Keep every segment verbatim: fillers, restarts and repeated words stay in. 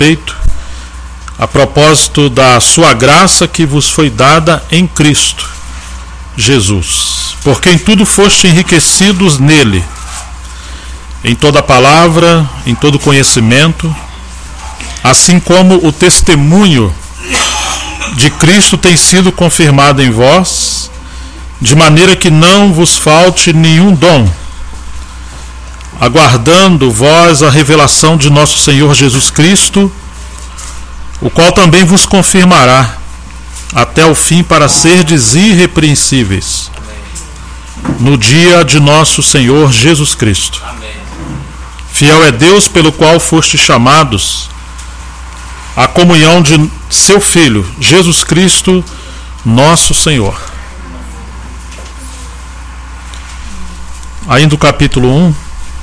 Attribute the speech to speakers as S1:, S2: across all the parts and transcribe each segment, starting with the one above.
S1: respeito, a propósito da sua graça que vos foi dada em Cristo Jesus, porque em tudo foste enriquecidos nele, em toda palavra, em todo conhecimento, assim como o testemunho de Cristo tem sido confirmado em vós, de maneira que não vos falte nenhum dom, aguardando vós a revelação de nosso Senhor Jesus Cristo, o qual também vos confirmará até o fim, para serdes irrepreensíveis no dia de nosso Senhor Jesus Cristo. Fiel é Deus, pelo qual foste chamados à comunhão de seu Filho, Jesus Cristo, nosso Senhor. Ainda o capítulo um.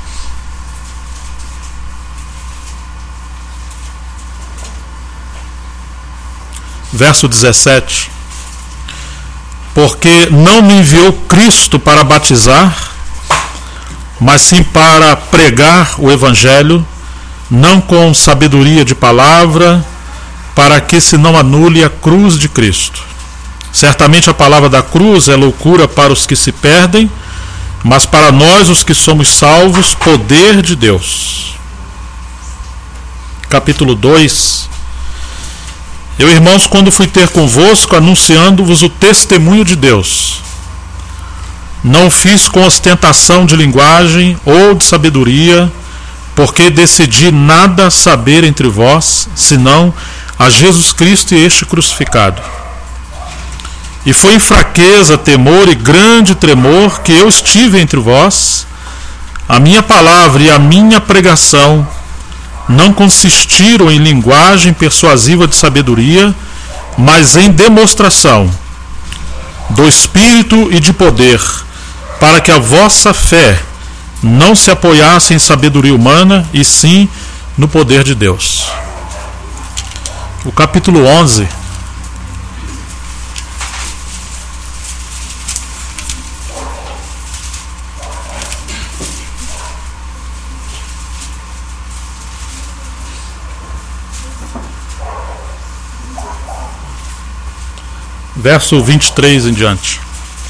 S1: Verso dezessete. Porque não me enviou Cristo para batizar, mas sim para pregar o Evangelho, não com sabedoria de palavra, para que se não anule a cruz de Cristo. Certamente a palavra da cruz é loucura para os que se perdem, mas para nós, os que somos salvos, poder de Deus. Capítulo dois. Eu, irmãos, quando fui ter convosco, anunciando-vos o testemunho de Deus, não fiz com ostentação de linguagem ou de sabedoria, porque decidi nada saber entre vós, senão a Jesus Cristo e este crucificado. E foi em fraqueza, temor e grande tremor que eu estive entre vós. A minha palavra e a minha pregação não consistiram em linguagem persuasiva de sabedoria, mas em demonstração do Espírito e de poder, para que a vossa fé não se apoiasse em sabedoria humana, e sim no poder de Deus. O capítulo onze. Verso vinte e três em diante.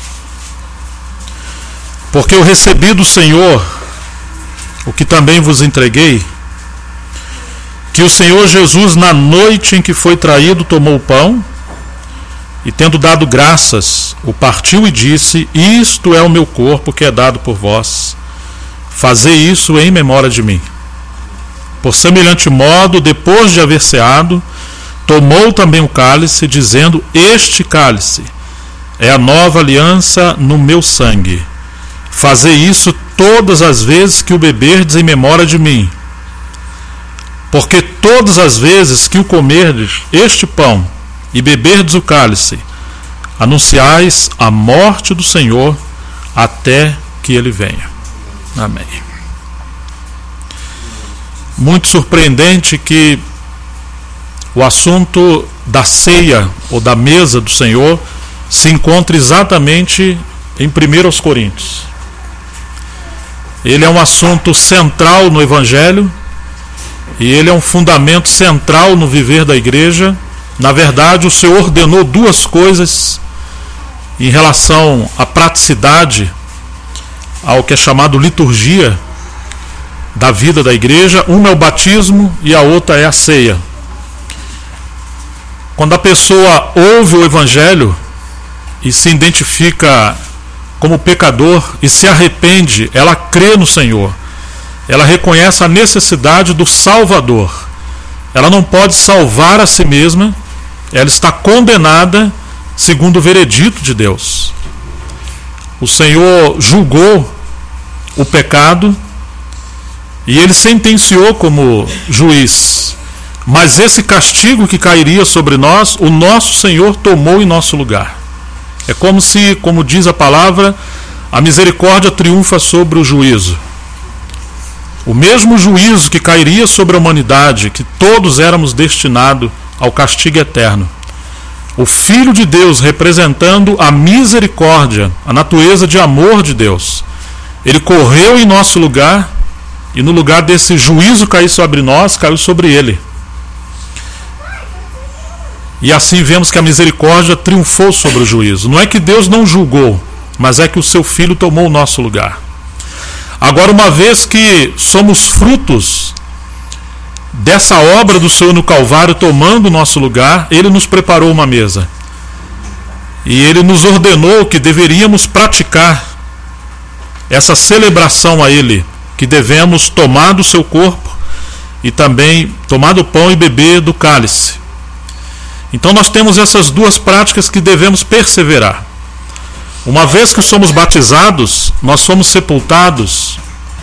S1: Porque eu recebi do Senhor o que também vos entreguei, que o Senhor Jesus, na noite em que foi traído, tomou o pão e, tendo dado graças, o partiu e disse: isto é o meu corpo que é dado por vós, fazei isso em memória de mim. Por semelhante modo, depois de haver ceado, tomou também o cálice, dizendo: este cálice é a nova aliança no meu sangue. Fazei isso todas as vezes que o beberdes em memória de mim. Porque todas as vezes que o comerdes este pão e beberdes o cálice, anunciais a morte do Senhor até que ele venha. Amém. Muito surpreendente que o assunto da ceia ou da mesa do Senhor se encontra exatamente em primeira Coríntios. Ele é um assunto central no Evangelho e ele é um fundamento central no viver da igreja. Na verdade, o Senhor ordenou duas coisas em relação à praticidade, ao que é chamado liturgia da vida da igreja. Uma é o batismo e a outra é a ceia. Quando a pessoa ouve o Evangelho e se identifica como pecador e se arrepende, ela crê no Senhor, ela reconhece a necessidade do Salvador. Ela não pode salvar a si mesma, ela está condenada segundo o veredito de Deus. O Senhor julgou o pecado e ele sentenciou como juiz. Mas esse castigo que cairia sobre nós, o nosso Senhor tomou em nosso lugar. É como se, como diz a palavra, a misericórdia triunfa sobre o juízo. O mesmo juízo que cairia sobre a humanidade, que todos éramos destinados ao castigo eterno. O Filho de Deus, representando a misericórdia, a natureza de amor de Deus, ele correu em nosso lugar, e no lugar desse juízo cair sobre nós, caiu sobre ele. E assim vemos que a misericórdia triunfou sobre o juízo. Não é que Deus não julgou, mas é que o seu Filho tomou o nosso lugar. Agora, uma vez que somos frutos dessa obra do Senhor no Calvário, tomando o nosso lugar, Ele nos preparou uma mesa. E Ele nos ordenou que deveríamos praticar essa celebração a Ele, que devemos tomar do seu corpo e também tomar do pão e beber do cálice. Então nós temos essas duas práticas que devemos perseverar. Uma vez que somos batizados, nós somos sepultados,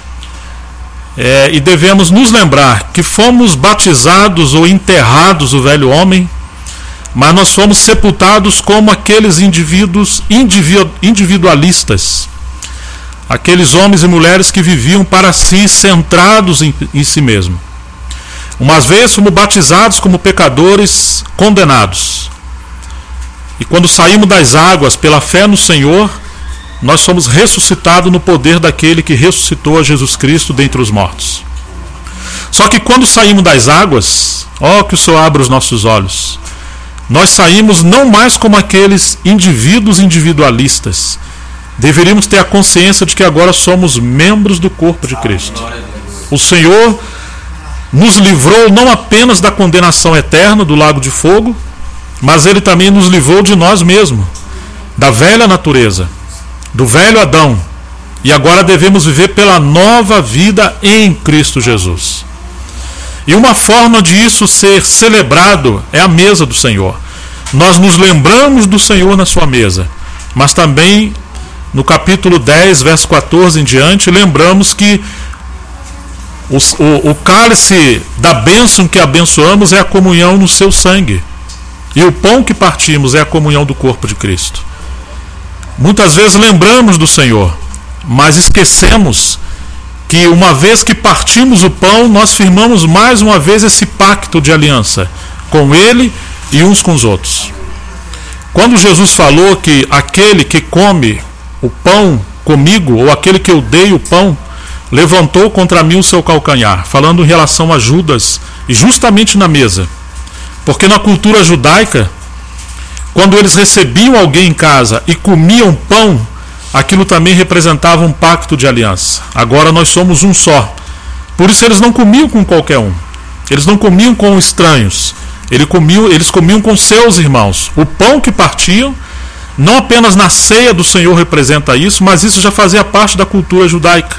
S1: é, e devemos nos lembrar que fomos batizados ou enterrados o velho homem, mas nós fomos sepultados como aqueles indivíduos individualistas, aqueles homens e mulheres que viviam para si, centrados em, em si mesmo. Uma vez fomos batizados como pecadores condenados. E quando saímos das águas pela fé no Senhor, nós somos ressuscitados no poder daquele que ressuscitou a Jesus Cristo dentre os mortos. Só que quando saímos das águas, ó, que o Senhor abra os nossos olhos, nós saímos não mais como aqueles indivíduos individualistas. Deveríamos ter a consciência de que agora somos membros do corpo de Cristo. O Senhor nos livrou não apenas da condenação eterna do lago de fogo, mas Ele também nos livrou de nós mesmos, da velha natureza, do velho Adão. E agora devemos viver pela nova vida em Cristo Jesus. E uma forma de isso ser celebrado é a mesa do Senhor. Nós nos lembramos do Senhor na sua mesa, mas também no capítulo dez, verso quatorze em diante, lembramos que o, o, o cálice da bênção que abençoamos é a comunhão no seu sangue. E o pão que partimos é a comunhão do corpo de Cristo. Muitas vezes lembramos do Senhor, mas esquecemos que uma vez que partimos o pão, nós firmamos mais uma vez esse pacto de aliança com Ele e uns com os outros. Quando Jesus falou que aquele que come o pão comigo, ou aquele que eu dei o pão, levantou contra mim o seu calcanhar, falando em relação a Judas, e justamente na mesa. Porque na cultura judaica, quando eles recebiam alguém em casa e comiam pão, aquilo também representava um pacto de aliança. Agora nós somos um só. Por isso eles não comiam com qualquer um. Eles não comiam com estranhos. Eles comiam, eles comiam com seus irmãos. O pão que partiam, não apenas na ceia do Senhor representa isso, mas isso já fazia parte da cultura judaica.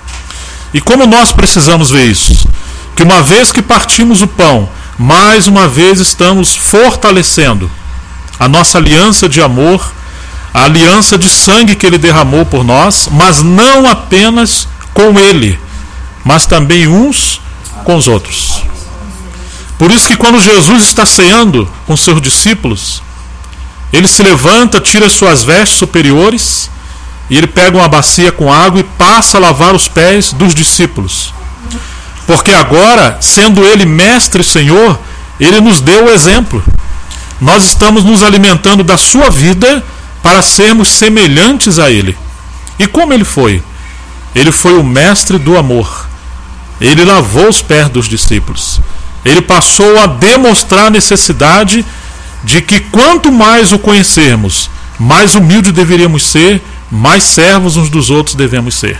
S1: E como nós precisamos ver isso? Que uma vez que partimos o pão, mais uma vez estamos fortalecendo a nossa aliança de amor, a aliança de sangue que Ele derramou por nós, mas não apenas com Ele, mas também uns com os outros. Por isso que quando Jesus está ceando com seus discípulos, Ele se levanta, tira suas vestes superiores, e Ele pega uma bacia com água e passa a lavar os pés dos discípulos. Porque agora, sendo Ele mestre e Senhor, Ele nos deu o exemplo. Nós estamos nos alimentando da sua vida para sermos semelhantes a Ele. E como Ele foi? Ele foi o mestre do amor. Ele lavou os pés dos discípulos. Ele passou a demonstrar a necessidade de que quanto mais o conhecermos, mais humilde deveríamos ser, mais servos uns dos outros devemos ser.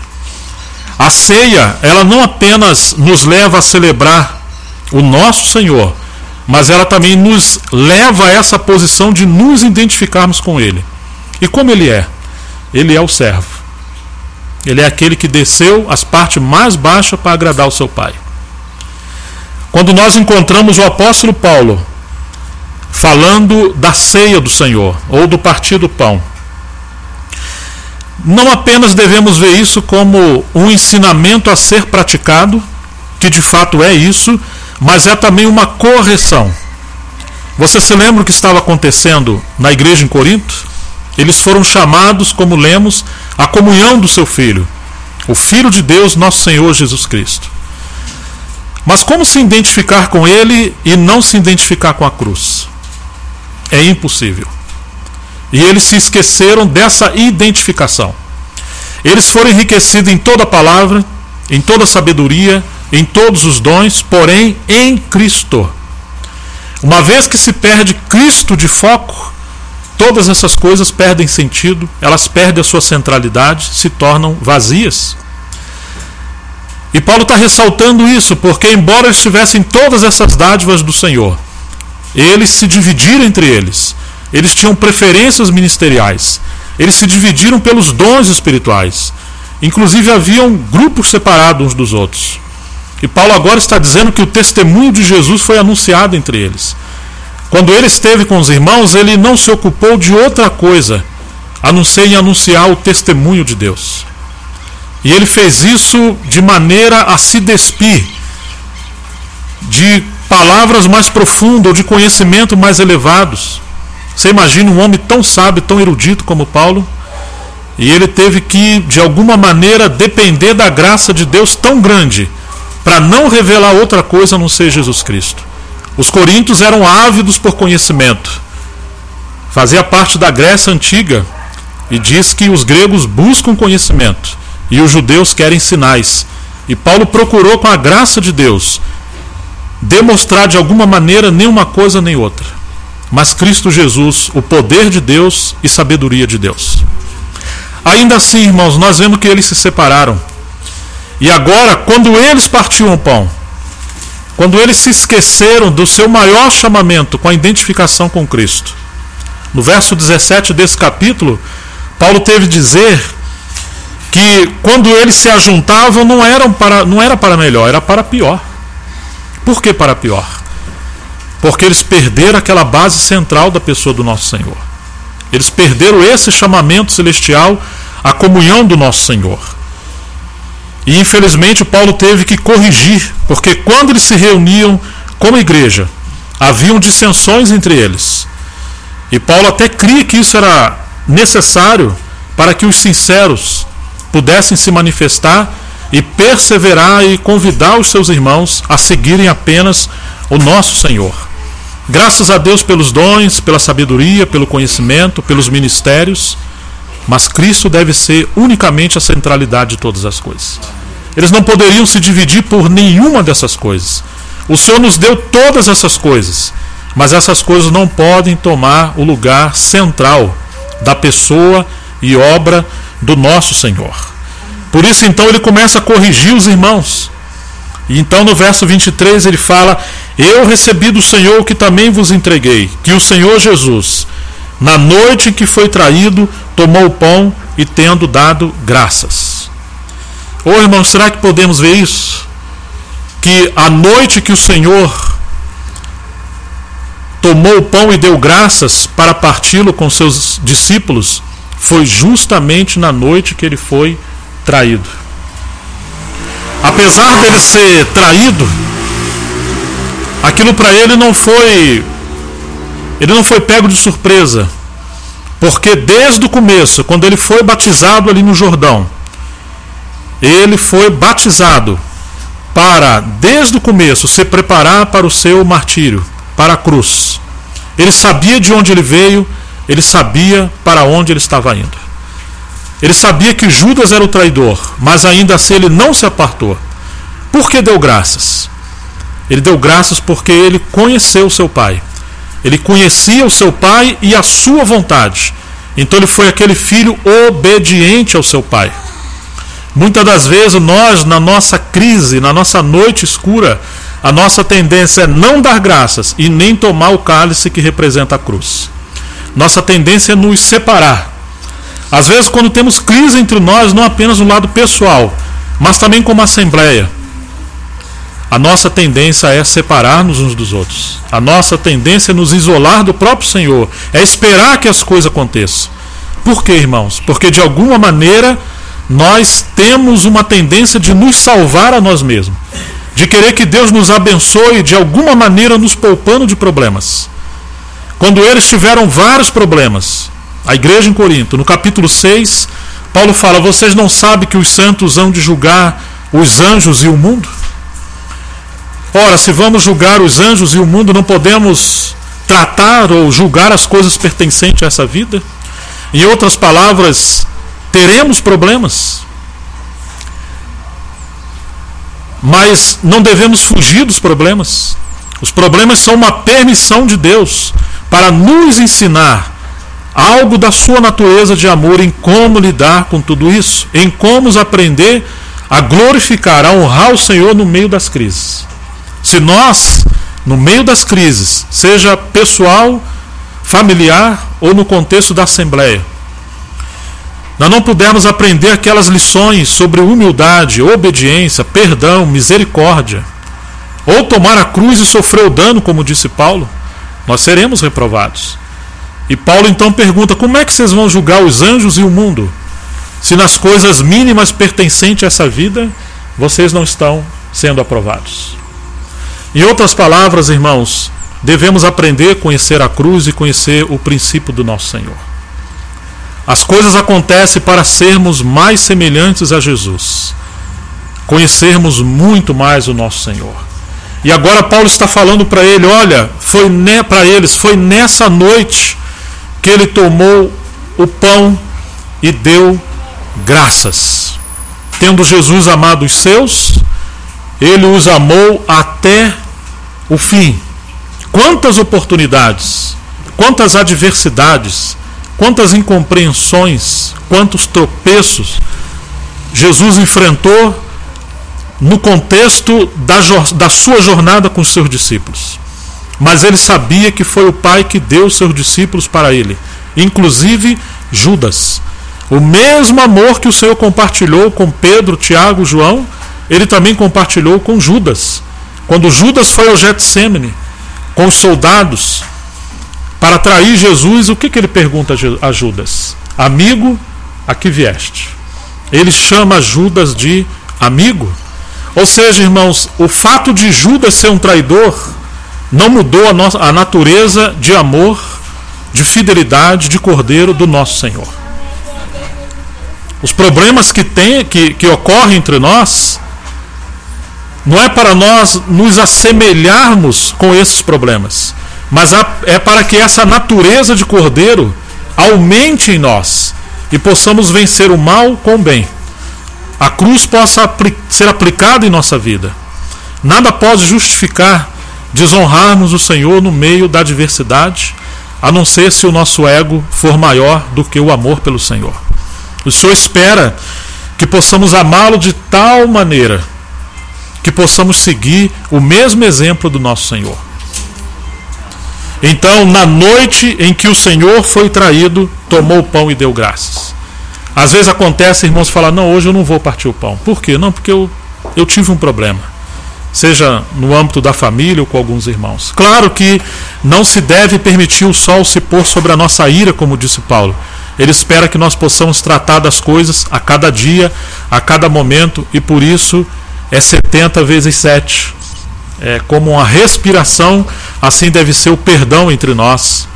S1: A ceia, ela não apenas nos leva a celebrar o nosso Senhor, mas ela também nos leva a essa posição de nos identificarmos com Ele. E como Ele é? Ele é o servo. Ele é aquele que desceu às partes mais baixas para agradar o seu Pai. Quando nós encontramos o apóstolo Paulo falando da ceia do Senhor, ou do partir do pão, não apenas devemos ver isso como um ensinamento a ser praticado, que de fato é isso, mas é também uma correção. Você se lembra o que estava acontecendo na igreja em Corinto? Eles foram chamados, como lemos, à comunhão do seu Filho, o Filho de Deus, nosso Senhor Jesus Cristo. Mas como se identificar com Ele e não se identificar com a cruz? É impossível. E eles se esqueceram dessa identificação. Eles foram enriquecidos em toda a palavra, em toda a sabedoria, em todos os dons, porém em Cristo. Uma vez que se perde Cristo de foco, todas essas coisas perdem sentido, elas perdem a sua centralidade, se tornam vazias. E Paulo está ressaltando isso, porque embora eles tivessem todas essas dádivas do Senhor, eles se dividiram entre eles, eles tinham preferências ministeriais, eles se dividiram pelos dons espirituais, inclusive haviam grupos separados uns dos outros. E Paulo agora está dizendo que o testemunho de Jesus foi anunciado entre eles. Quando ele esteve com os irmãos, ele não se ocupou de outra coisa, a não ser em anunciar o testemunho de Deus. E ele fez isso de maneira a se despir de palavras mais profundas, ou de conhecimento mais elevados. Você imagina um homem tão sábio, tão erudito como Paulo, e ele teve que, de alguma maneira, depender da graça de Deus tão grande, para não revelar outra coisa a não ser Jesus Cristo. Os coríntios eram ávidos por conhecimento. Fazia parte da Grécia antiga, e diz que os gregos buscam conhecimento, e os judeus querem sinais. E Paulo procurou, com a graça de Deus, demonstrar de alguma maneira nem uma coisa nem outra, mas Cristo Jesus, o poder de Deus e sabedoria de Deus. Ainda assim, irmãos, nós vemos que eles se separaram. E agora, quando eles partiam o pão, quando eles se esqueceram do seu maior chamamento com a identificação com Cristo, no verso dezessete desse capítulo, Paulo teve de dizer que quando eles se ajuntavam não, eram para, não era para melhor, era para pior. Por que para pior? Porque eles perderam aquela base central da pessoa do nosso Senhor. Eles perderam esse chamamento celestial, a comunhão do nosso Senhor. E infelizmente Paulo teve que corrigir, porque quando eles se reuniam como igreja, haviam dissensões entre eles. E Paulo até cria que isso era necessário para que os sinceros pudessem se manifestar e perseverar e convidar os seus irmãos a seguirem apenas o nosso Senhor. Graças a Deus pelos dons, pela sabedoria, pelo conhecimento, pelos ministérios, mas Cristo deve ser unicamente a centralidade de todas as coisas. Eles não poderiam se dividir por nenhuma dessas coisas. O Senhor nos deu todas essas coisas, mas essas coisas não podem tomar o lugar central da pessoa e obra do nosso Senhor. Por isso então ele começa a corrigir os irmãos. E então no verso vinte e três ele fala: eu recebi do Senhor o que também vos entreguei, que o Senhor Jesus, na noite em que foi traído, tomou o pão e tendo dado graças. Ô irmãos, será que podemos ver isso? Que a noite que o Senhor tomou o pão e deu graças para parti-lo com seus discípulos, foi justamente na noite que ele foi traído. Apesar dele ser traído, aquilo para ele não foi, ele não foi pego de surpresa, porque desde o começo, quando ele foi batizado ali no Jordão, ele foi batizado para, desde o começo, se preparar para o seu martírio, para a cruz. Ele sabia de onde ele veio, ele sabia para onde ele estava indo. Ele sabia que Judas era o traidor, mas ainda assim ele não se apartou. Por que deu graças? Ele deu graças porque ele conheceu o seu pai. Ele conhecia o seu pai e a sua vontade. Então ele foi aquele filho obediente ao seu pai. Muitas das vezes nós, na nossa crise, na nossa noite escura, a nossa tendência é não dar graças e nem tomar o cálice que representa a cruz. Nossa tendência é nos separar. Às vezes, quando temos crise entre nós, não apenas no lado pessoal, mas também como assembleia, a nossa tendência é separar-nos uns dos outros. A nossa tendência é nos isolar do próprio Senhor, é esperar que as coisas aconteçam. Por quê, irmãos? Porque de alguma maneira nós temos uma tendência de nos salvar a nós mesmos, de querer que Deus nos abençoe de alguma maneira, nos poupando de problemas. Quando eles tiveram vários problemas, a igreja em Corinto, no capítulo seis, Paulo fala: vocês não sabem que os santos hão de julgar os anjos e o mundo? Ora, se vamos julgar os anjos e o mundo, não podemos tratar ou julgar as coisas pertencentes a essa vida? Em outras palavras, teremos problemas, mas não devemos fugir dos problemas. Os problemas são uma permissão de Deus para nos ensinar algo da sua natureza de amor, em como lidar com tudo isso, em como aprender a glorificar, a honrar o Senhor no meio das crises. Se nós, no meio das crises, seja pessoal, familiar ou no contexto da Assembleia, nós não pudermos aprender aquelas lições sobre humildade, obediência, perdão, misericórdia, ou tomar a cruz e sofrer o dano, como disse Paulo, nós seremos reprovados. E Paulo então pergunta: como é que vocês vão julgar os anjos e o mundo, se nas coisas mínimas pertencentes a essa vida, vocês não estão sendo aprovados? Em outras palavras, irmãos, devemos aprender a conhecer a cruz e conhecer o princípio do nosso Senhor. As coisas acontecem para sermos mais semelhantes a Jesus, conhecermos muito mais o nosso Senhor. E agora Paulo está falando para ele, olha, foi ne- para eles, foi nessa noite que ele tomou o pão e deu graças. Tendo Jesus amado os seus, ele os amou até o fim. Quantas oportunidades, quantas adversidades, quantas incompreensões, quantos tropeços Jesus enfrentou no contexto da, da sua jornada com os seus discípulos. Mas ele sabia que foi o Pai que deu os seus discípulos para ele, inclusive Judas. O mesmo amor que o Senhor compartilhou com Pedro, Tiago, João, ele também compartilhou com Judas. Quando Judas foi ao Getsêmani com os soldados para trair Jesus, o que, que ele pergunta a Judas? Amigo, a que vieste? Ele chama Judas de amigo. Ou seja, irmãos, o fato de Judas ser um traidor não mudou a, nossa, a natureza de amor, de fidelidade, de cordeiro do nosso Senhor. Os problemas que, tem, que, que ocorrem entre nós não é para nós nos assemelharmos com esses problemas, mas é para que essa natureza de cordeiro aumente em nós e possamos vencer o mal com o bem. A cruz possa ser aplicada em nossa vida. Nada pode justificar desonrarmos o Senhor no meio da adversidade, a não ser se o nosso ego for maior do que o amor pelo Senhor. O Senhor espera que possamos amá-lo de tal maneira que possamos seguir o mesmo exemplo do nosso Senhor. Então, na noite em que o Senhor foi traído, tomou o pão e deu graças. Às vezes acontece, irmãos, falar, não, hoje eu não vou partir o pão. Por quê? Não, porque eu, eu tive um problema. Seja no âmbito da família ou com alguns irmãos. Claro que não se deve permitir o sol se pôr sobre a nossa ira, como disse Paulo. Ele espera que nós possamos tratar das coisas a cada dia, a cada momento, e por isso é setenta vezes sete. É como uma respiração, assim deve ser o perdão entre nós.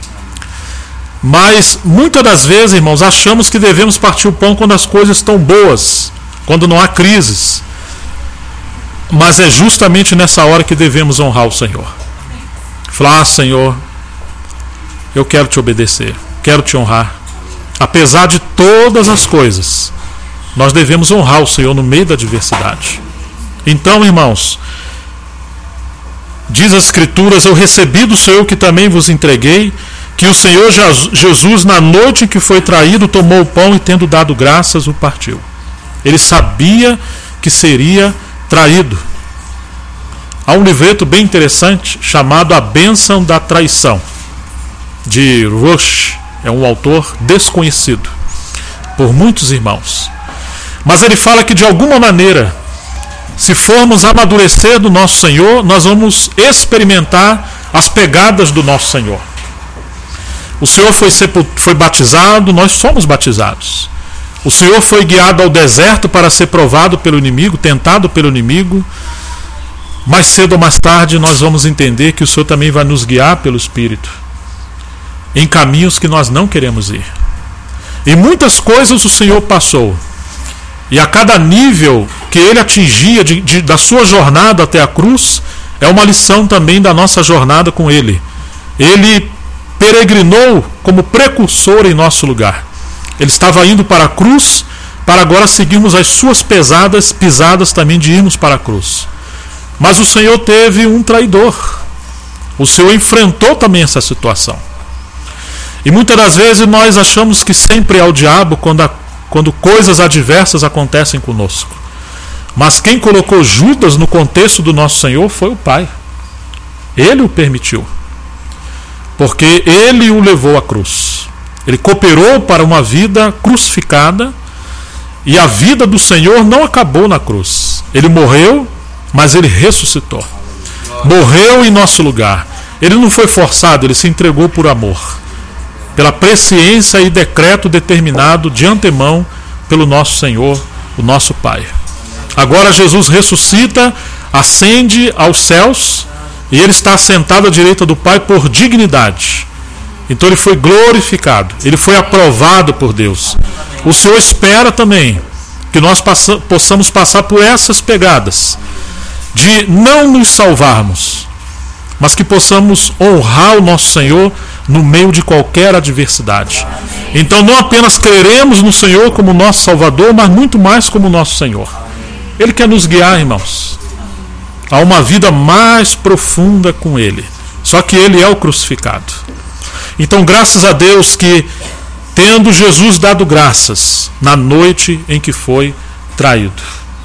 S1: Mas muitas das vezes, irmãos, achamos que devemos partir o pão quando as coisas estão boas, quando não há crises. Mas é justamente nessa hora que devemos honrar o Senhor. Falar, ah, Senhor, eu quero te obedecer, quero te honrar. Apesar de todas as coisas, nós devemos honrar o Senhor no meio da adversidade. Então, irmãos, diz as Escrituras, eu recebi do Senhor que também vos entreguei, que o Senhor Jesus, na noite em que foi traído, tomou o pão e, tendo dado graças, o partiu. Ele sabia que seria traído. Há um livreto bem interessante chamado A Bênção da Traição, de Rush. É um autor desconhecido por muitos irmãos. Mas ele fala que, de alguma maneira, se formos amadurecer do nosso Senhor, nós vamos experimentar as pegadas do nosso Senhor. O Senhor foi, foi batizado, nós somos batizados. O Senhor foi guiado ao deserto para ser provado pelo inimigo, tentado pelo inimigo. Mais cedo ou mais tarde nós vamos entender que o Senhor também vai nos guiar pelo Espírito em caminhos que nós não queremos ir. E muitas coisas o Senhor passou. E a cada nível que ele atingia de, de, da sua jornada até a cruz, é uma lição também da nossa jornada com ele. Ele peregrinou como precursor em nosso lugar. Ele estava indo para a cruz, para agora seguirmos as suas pesadas pisadas também de irmos para a cruz. Mas o Senhor teve um traidor. O Senhor enfrentou também essa situação. E muitas das vezes nós achamos que sempre é o diabo quando, a, quando coisas adversas acontecem conosco. Mas quem colocou Judas no contexto do nosso Senhor foi o Pai. Ele o permitiu. Porque ele o levou à cruz. Ele cooperou para uma vida crucificada. E a vida do Senhor não acabou na cruz. Ele morreu, mas ele ressuscitou. Morreu em nosso lugar. Ele não foi forçado, ele se entregou por amor. Pela presciência e decreto determinado de antemão pelo nosso Senhor, o nosso Pai. Agora Jesus ressuscita, ascende aos céus e ele está assentado à direita do Pai por dignidade. Então ele foi glorificado, ele foi aprovado por Deus. O Senhor espera também que nós passa, possamos passar por essas pegadas, de não nos salvarmos, mas que possamos honrar o nosso Senhor no meio de qualquer adversidade. Então não apenas creremos no Senhor como nosso Salvador, mas muito mais como nosso Senhor. Ele quer nos guiar, irmãos, a uma vida mais profunda com Ele. Só que Ele é o crucificado. Então graças a Deus que, tendo Jesus dado graças na noite em que foi traído,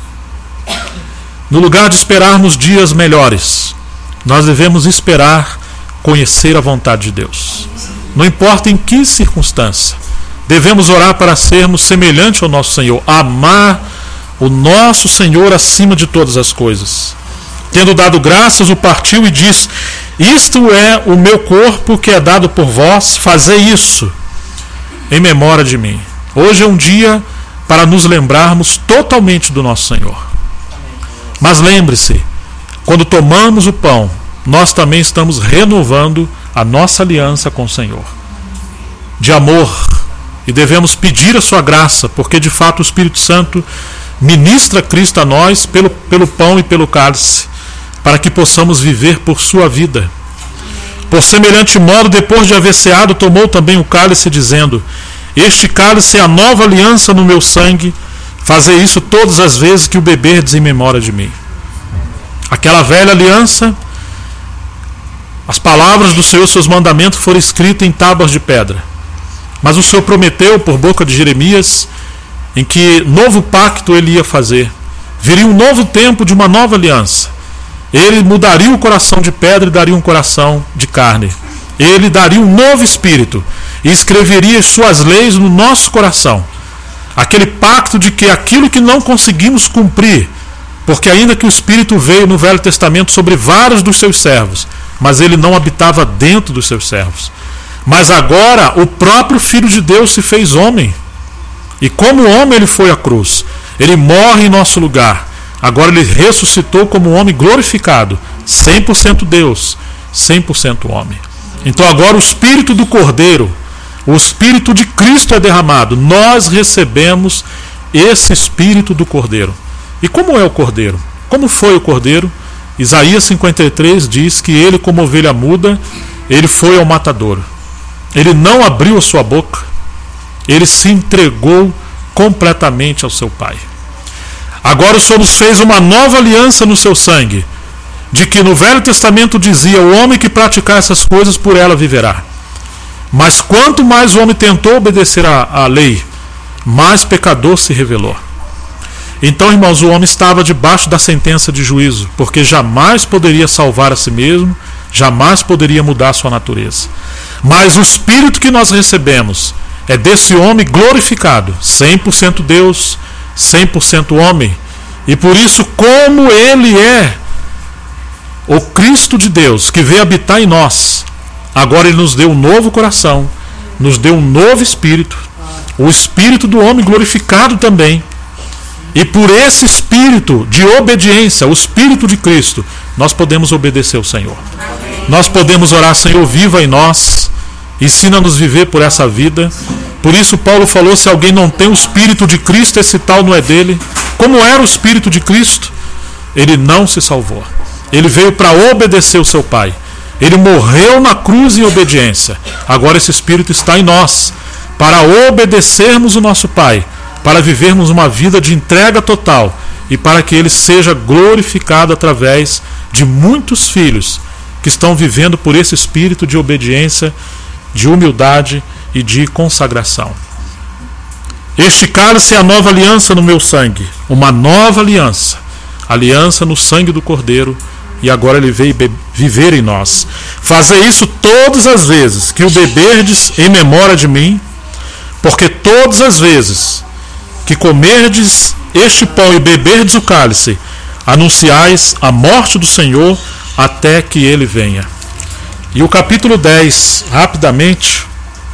S1: no lugar de esperarmos dias melhores, nós devemos esperar conhecer a vontade de Deus. Não importa em que circunstância, devemos orar para sermos semelhantes ao nosso Senhor, amar o nosso Senhor acima de todas as coisas. Tendo dado graças, o partiu e diz: isto é o meu corpo que é dado por vós, fazei isso em memória de mim. Hoje é um dia para nos lembrarmos totalmente do nosso Senhor. Mas lembre-se, quando tomamos o pão, nós também estamos renovando a nossa aliança com o Senhor, de amor, e devemos pedir a sua graça, porque de fato o Espírito Santo ministra Cristo a nós pelo, pelo pão e pelo cálice, para que possamos viver por sua vida. Por semelhante modo, depois de haver ceado, tomou também o cálice, dizendo: este cálice é a nova aliança no meu sangue, fazei isso todas as vezes que o beberdes em memória de mim. Aquela velha aliança, as palavras do Senhor, seus mandamentos foram escritas em tábuas de pedra. Mas o Senhor prometeu por boca de Jeremias em que novo pacto ele ia fazer. Viria um novo tempo de uma nova aliança. Ele mudaria o coração de pedra e daria um coração de carne. Ele daria um novo espírito e escreveria as suas leis no nosso coração. Aquele pacto de que aquilo que não conseguimos cumprir, porque ainda que o Espírito veio no Velho Testamento sobre vários dos seus servos, mas ele não habitava dentro dos seus servos. Mas agora o próprio Filho de Deus se fez homem. E como homem ele foi à cruz. Ele morre em nosso lugar. Agora ele ressuscitou como homem glorificado. cem por cento Deus, cem por cento homem. Então agora o Espírito do Cordeiro, o Espírito de Cristo é derramado. Nós recebemos esse Espírito do Cordeiro. E como é o Cordeiro? Como foi o Cordeiro? Isaías cinquenta e três diz que ele, como ovelha muda, ele foi ao matadouro. Ele não abriu a sua boca. Ele se entregou completamente ao seu Pai. Agora o Senhor nos fez uma nova aliança no seu sangue, de que no Velho Testamento dizia: o homem que praticar essas coisas, por ela viverá. Mas quanto mais o homem tentou obedecer à lei, mais pecador se revelou. Então, irmãos, o homem estava debaixo da sentença de juízo, porque jamais poderia salvar a si mesmo, jamais poderia mudar a sua natureza. Mas o Espírito que nós recebemos é desse homem glorificado, cem por cento Deus, cem por cento homem. E por isso, como ele é o Cristo de Deus, que veio habitar em nós, agora ele nos deu um novo coração, nos deu um novo Espírito, o Espírito do homem glorificado também. E por esse Espírito de obediência, o Espírito de Cristo, nós podemos obedecer ao Senhor. Nós podemos orar: Senhor, viva em nós, ensina-nos a viver por essa vida. Por isso Paulo falou: se alguém não tem o Espírito de Cristo, esse tal não é dele. Como era o Espírito de Cristo? Ele não se salvou. Ele veio para obedecer o seu Pai. Ele morreu na cruz em obediência. Agora esse Espírito está em nós, para obedecermos o nosso Pai, para vivermos uma vida de entrega total e para que ele seja glorificado através de muitos filhos que estão vivendo por esse espírito de obediência, de humildade e de consagração. Este cálice é a nova aliança no meu sangue, uma nova aliança, aliança no sangue do Cordeiro, e agora ele veio viver em nós. Fazei isso todas as vezes que o beberdes em memória de mim, porque todas as vezes que comerdes este pão e beberdes o cálice, anunciais a morte do Senhor até que ele venha. E o capítulo dez, rapidamente,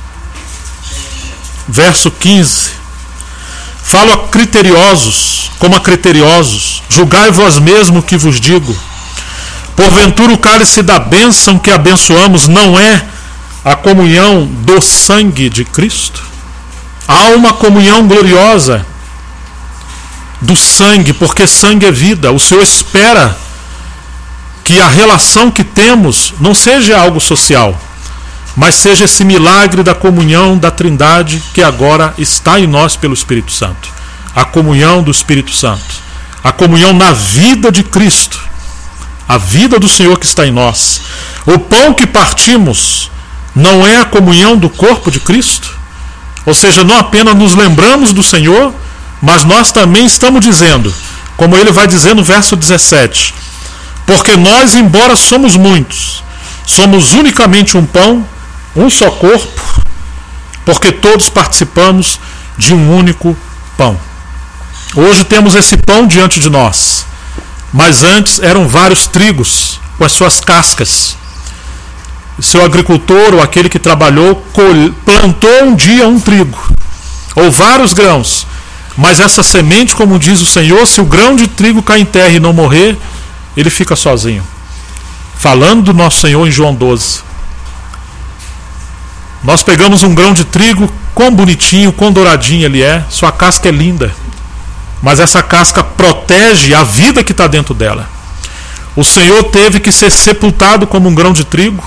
S1: verso quinze, falo a criteriosos, como a criteriosos, julgai vós mesmo o que vos digo. Porventura o cálice da bênção que abençoamos não é a comunhão do sangue de Cristo? Há uma comunhão gloriosa do sangue, porque sangue é vida. O Senhor espera que a relação que temos não seja algo social, mas seja esse milagre da comunhão da Trindade que agora está em nós pelo Espírito Santo. A comunhão do Espírito Santo, a comunhão na vida de Cristo, a vida do Senhor que está em nós. O pão que partimos não é a comunhão do corpo de Cristo? Ou seja, não apenas nos lembramos do Senhor, mas nós também estamos dizendo, como ele vai dizer no verso dezessete, porque nós, embora somos muitos, somos unicamente um pão, um só corpo, porque todos participamos de um único pão. Hoje temos esse pão diante de nós, mas antes eram vários trigos com as suas cascas. Seu agricultor ou aquele que trabalhou plantou um dia um trigo ou vários grãos, mas essa semente, como diz o Senhor, se o grão de trigo cair em terra e não morrer, ele fica sozinho. Falando do nosso Senhor em João doze. Nós pegamos um grão de trigo, quão bonitinho, quão douradinho ele é, sua casca é linda, mas essa casca protege a vida que está dentro dela. O Senhor teve que ser sepultado como um grão de trigo.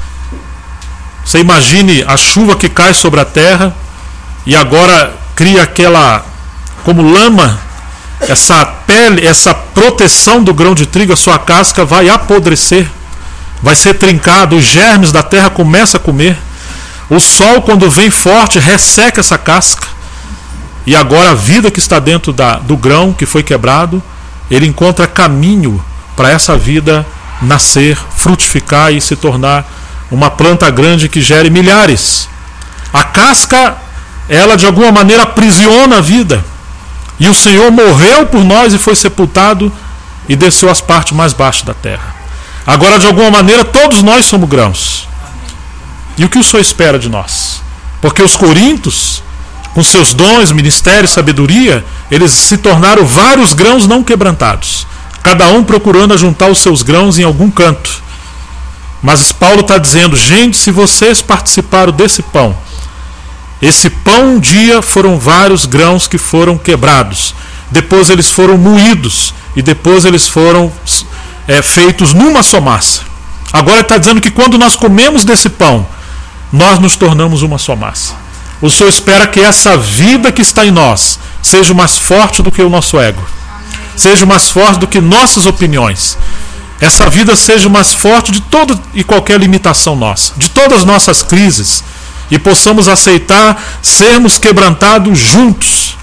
S1: Você imagine a chuva que cai sobre a terra e agora cria aquela, como lama, essa pele, essa proteção do grão de trigo, a sua casca vai apodrecer, vai ser trincada, os germes da terra começam a comer. O sol, quando vem forte, resseca essa casca. E agora a vida que está dentro da, do grão que foi quebrado, ele encontra caminho para essa vida nascer, frutificar e se tornar uma planta grande que gere milhares. A casca, ela de alguma maneira aprisiona a vida. E o Senhor morreu por nós e foi sepultado e desceu às partes mais baixas da terra. Agora, de alguma maneira, todos nós somos grãos. E o que o Senhor espera de nós? Porque os coríntios, com seus dons, ministério, sabedoria, eles se tornaram vários grãos não quebrantados, cada um procurando ajuntar os seus grãos em algum canto. Mas Paulo está dizendo, gente, se vocês participaram desse pão, esse pão um dia foram vários grãos que foram quebrados, depois eles foram moídos e depois eles foram é, feitos numa só massa. Agora ele está dizendo que quando nós comemos desse pão, nós nos tornamos uma só massa. O Senhor espera que essa vida que está em nós seja mais forte do que o nosso ego, seja mais forte do que nossas opiniões. Essa vida seja mais forte de toda e qualquer limitação nossa, de todas as nossas crises, e possamos aceitar sermos quebrantados juntos,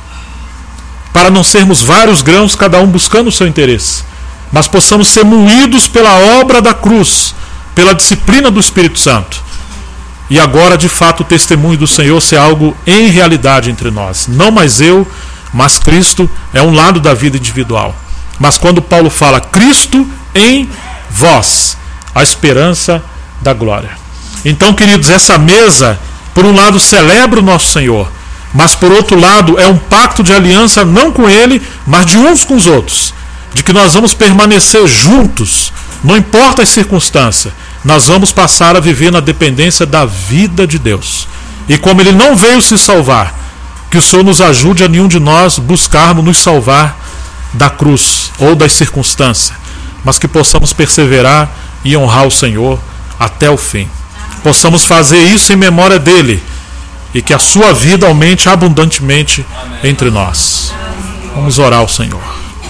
S1: para não sermos vários grãos, cada um buscando o seu interesse, mas possamos ser moídos pela obra da cruz, pela disciplina do Espírito Santo. E agora, de fato, o testemunho do Senhor ser algo em realidade entre nós. Não mais eu, mas Cristo é um lado da vida individual. Mas quando Paulo fala Cristo em vós, a esperança da glória. Então, queridos, essa mesa, por um lado, celebra o nosso Senhor, mas por outro lado, é um pacto de aliança não com Ele, mas de uns com os outros. De que nós vamos permanecer juntos, não importa as circunstâncias. Nós vamos passar a viver na dependência da vida de Deus. E como Ele não veio se salvar, que o Senhor nos ajude a nenhum de nós buscarmos nos salvar da cruz ou das circunstâncias, mas que possamos perseverar e honrar o Senhor até o fim. Possamos fazer isso em memória dEle e que a sua vida aumente abundantemente entre nós. Vamos orar ao Senhor.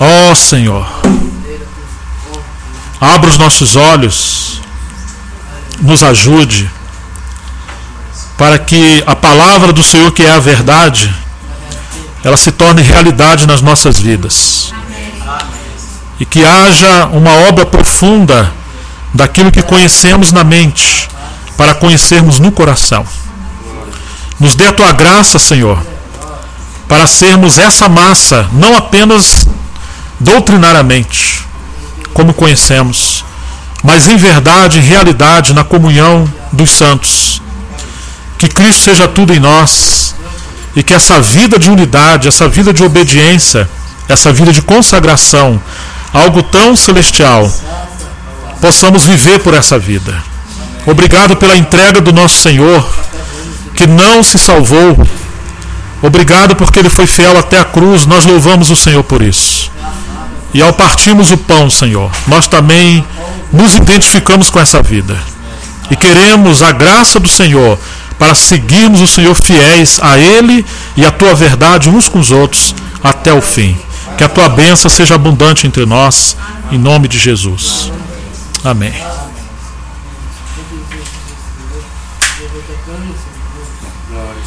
S1: Ó oh, Senhor, abra os nossos olhos, nos ajude, para que a palavra do Senhor, que é a verdade, ela se torne realidade nas nossas vidas. E que haja uma obra profunda daquilo que conhecemos na mente, para conhecermos no coração. Nos dê a tua graça, Senhor, para sermos essa massa, não apenas doutrinariamente, como conhecemos, mas em verdade, em realidade, na comunhão dos santos. Que Cristo seja tudo em nós, e que essa vida de unidade, essa vida de obediência, essa vida de consagração, algo tão celestial, possamos viver por essa vida. Obrigado pela entrega do nosso Senhor, que não se salvou. Obrigado porque Ele foi fiel até a cruz. Nós louvamos o Senhor por isso. E ao partirmos o pão, Senhor, nós também nos identificamos com essa vida. E queremos a graça do Senhor para seguirmos o Senhor fiéis a Ele e a Tua verdade uns com os outros até o fim. Que a Tua bênção seja abundante entre nós, em nome de Jesus. Amém.